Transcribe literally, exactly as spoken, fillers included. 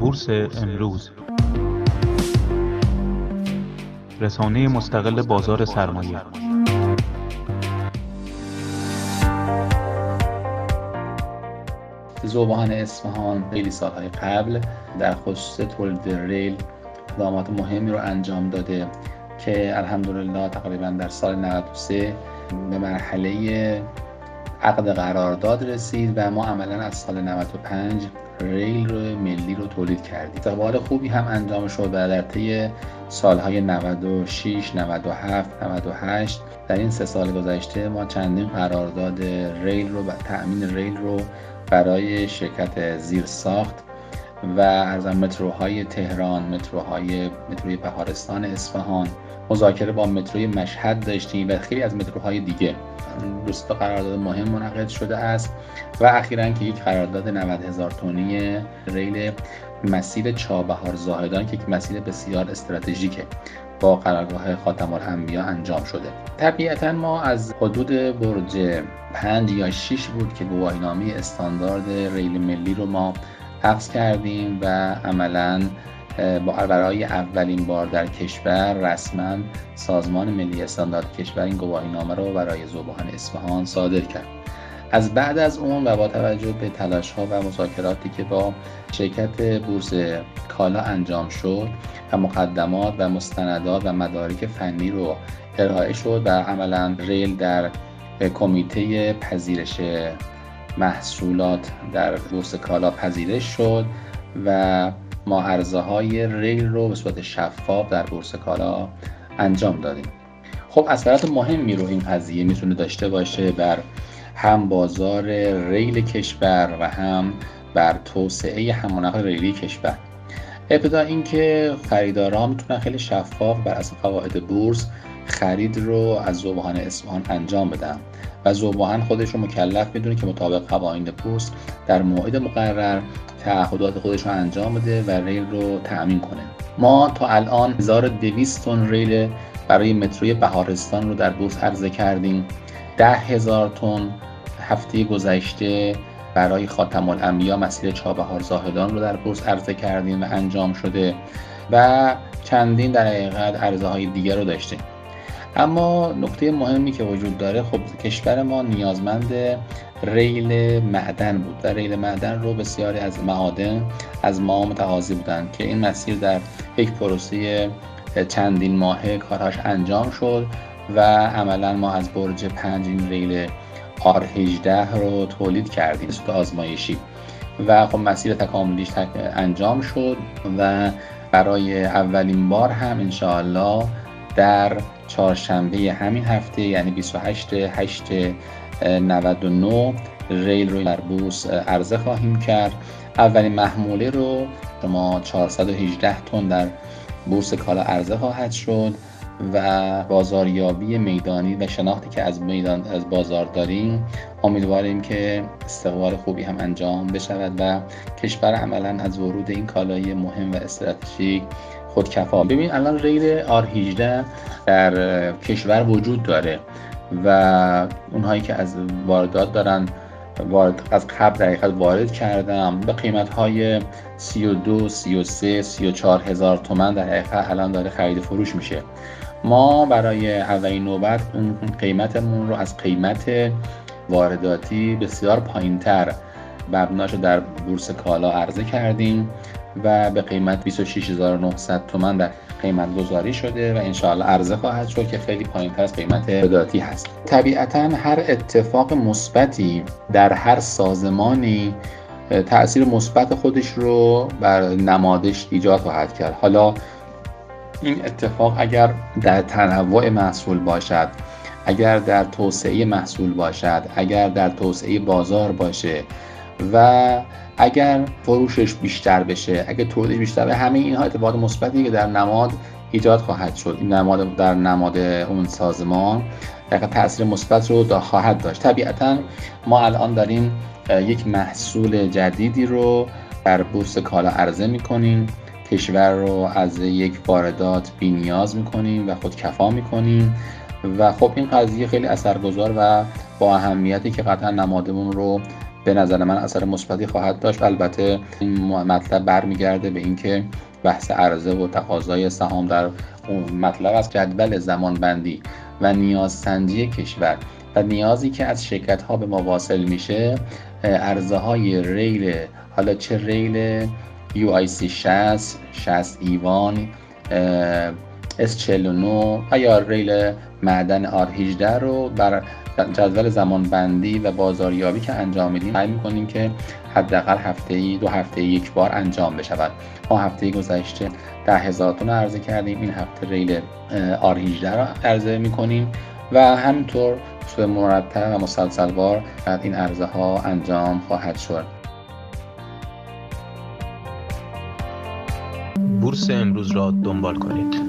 بورس امروز، رسانه مستقل بازار سرمایه. ذوباهن اصفهان خیلی سالهای قبل در خصوص تولید ریل اقدامات مهمی رو انجام داده که الحمدلله تقریبا در سال نود و سه به مرحله عقد قرارداد رسید و ما عملا از سال نود و پنج ریل رو ملی رو تولید کردیم. استقبال خوبی هم انجام شد و در طی سالهای نود و شش، نود و هفت، نود و هشت در این سه سال گذشته ما چندین قرارداد ریل رو و تأمین ریل رو برای شرکت زیرساخت و از متروهای تهران، متروهای متروی بهارستان اصفهان، مذاکره با متروی مشهد داشتیم و خیلی از متروهای دیگه. دوست قرارداد مهم منعقد شده است و اخیراً که یک قرارداد نود هزار تنی ریل مسیر چابهار زاهدان که یک مسیر بسیار استراتژیکه با قرارگاه خاتم الانبیا انجام شده. طبیعتاً ما از حدود برج پنج یا شش بود که گواهینامه استاندارد ریل ملی رو ما حفظ کردیم و عملاً برای اولین بار در کشور رسما سازمان ملی استاندارد کشور این گواهینامه رو برای ذوباهن اصفهان صادر کرد. از بعد از اون و با توجه به تلاش‌ها و مذاکراتی که با شرکت بورس کالا انجام شد و مقدمات و مستندات و مدارک فنی رو ارائه شد و عملاً ریل در کمیته پذیرش محصولات در بورس کالا پذیرش شد و ما عرضه‌های ریل رو به صورت شفاف در بورس کالا انجام دادیم. خب اثرات مهمی رو این قضیه میتونه داشته باشه بر هم بازار ریل کشور و هم بر توسعه حمل و نقل ریلی کشور. ابتدا اینکه خریداران میتونن خیلی شفاف بر اساس قواعد بورس خرید رو از ذوباهن اصفهان انجام بدن و ذوباهن خودش رو مکلف میدونه که مطابق قوانین بورس در موعد مقرر تعهدات خودش رو انجام بده و ریل رو تأمین کنه. ما تا الان هزار و دویست تن ریل برای متروی بهارستان رو در بورس عرضه کردیم. ده هزار تن هفته گذشته برای خاتم الانبیا مسیر چابهار زاهدان رو در بورس عرضه کردیم و انجام شده و چندین در حقیقت عرضه های دیگر رو داشتیم. اما نکته مهمی که وجود داره، خب کشور ما نیازمند ریل معدن بود و ریل معدن رو بسیاری از معادن از ما متقاضی بودن که این مسیر در یک پروسه چندین ماهه کارهاش انجام شد و عملا ما از برج پنج این ریل آر هجده رو تولید کردیم صورت آزمایشی و خب مسیر تکاملیش تک انجام شد و برای اولین بار هم انشاءالله در چهارشنبه همین هفته یعنی بیست و هشتم هشتم نود و نه ریل رو در بورس عرضه خواهیم کرد. اولین محموله رو شما چهارصد و هجده تن در بورس کالا عرضه خواهد شد و بازاریابی میدانی و شناختی که از میدان از بازار داریم امیدواریم که استقبال خوبی هم انجام بشود و کشور عملاً از ورود این کالای مهم و استراتژیک خودکفا. ببین الان ریل آر هجده در کشور وجود داره و اونهایی که از واردات دارن وارد از قبل در حقیقت وارد کردم به قیمت‌های سی و دو، سی و سه، سی و چهار هزار تومان در حقیقت الان داره خرید فروش میشه. ما برای اولین نوبت اون قیمتمون رو از قیمت وارداتی بسیار پایین‌تر مبناشو در بورس کالا عرضه کردیم و به قیمت بیست و شش هزار و نهصد تومان در قیمت گذاری شده و انشاءالله عرضه خواهد شد که خیلی پایین‌تر از قیمت وارداتی هست. طبیعتاً هر اتفاق مثبتی در هر سازمانی تأثیر مثبت خودش رو بر نمادش ایجاد خواهد کرد. حالا این اتفاق اگر در تنوع محصول باشد، اگر در توسعه محصول باشد، اگر در توسعه بازار باشه و اگر فروشش بیشتر بشه، اگر تولیدش بیشتر بشه، همه اینها اتفاقات مثبتی که در نماد ایجاد خواهد شد. این نماد در نماد اون سازمان در تأثیر مثبت رو خواهد داشت. طبیعتاً ما الان داریم یک محصول جدیدی رو در بورس کالا عرضه می‌کنیم، کشور رو از یک واردات بی‌نیاز می‌کنیم و خودکفا می‌کنیم و خب این قضیه خیلی اثرگذار و با اهمیتی که قطعا نمادمون رو به نظر من اثر مثبتی خواهد داشت. البته این مطلب برمیگرده به اینکه بحث عرضه و تقاضای سهام در اون مطلب از جدول زمانبندی و نیازسنجی کشور و نیازی که از شرکت ها به ما واصل میشه، عرضه های ریل، حالا چه ریل یو آی سی شصت، شصت ایوان، اس چهل و نه و یا ریل معدن آر هجده رو بر جدول زمانبندی و بازاریابی که انجام میدیم سعی میکنیم که حداقل هفته‌ای دو هفته یک بار انجام بشود. ما هفته گذشته ده هزار تن عرضه کردیم، این هفته ریل آر هجده رو عرضه میکنیم و همینطور به مرتب و مسلسلوار این عرضه ها انجام خواهد شد. بورس امروز را دنبال کنید.